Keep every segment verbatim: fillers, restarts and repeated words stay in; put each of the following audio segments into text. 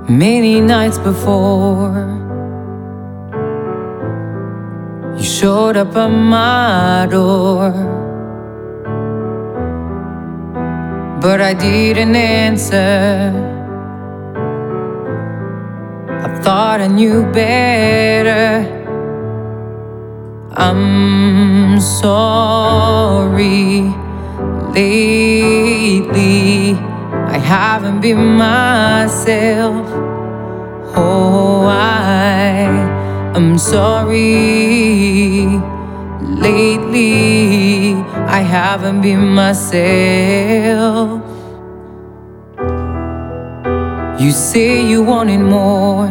Many nights before, you showed up at my door, but I didn't answer. I thought I knew better. I'm sorry. Lately I haven't been myself. Oh, I am sorry. Lately I haven't been myself. You say you wanted more,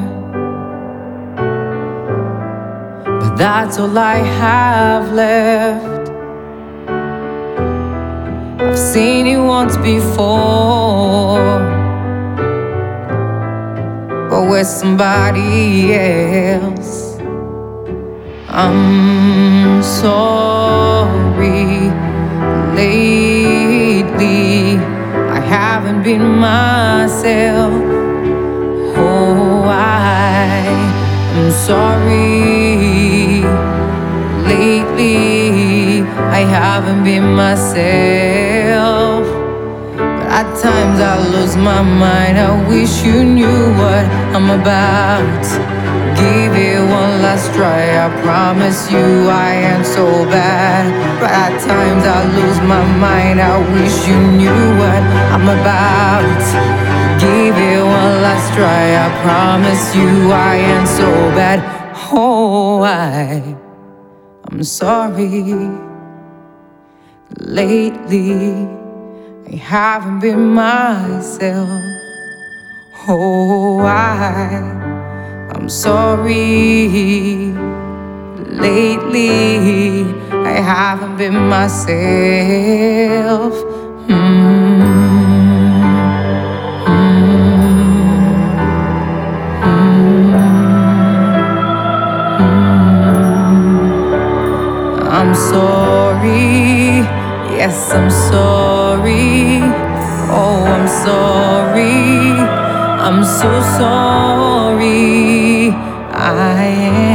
but that's all I have left. I've seen it once before, but with somebody else. I'm sorry. Lately I haven't been myself. Oh, I am sorry. Lately I haven't been myself. But at times I lose my mind. I wish you knew what I'm about. Give it one last try, I promise you I ain't so bad. But at times I lose my mind. I wish you knew what I'm about. Give it one last try, I promise you I ain't so bad. Oh, I I'm sorry. Lately I haven't been myself. Oh, I I'm sorry. Lately I haven't been myself. mm. I'm sorry, yes, I'm sorry. Oh, I'm sorry, I'm so sorry. I am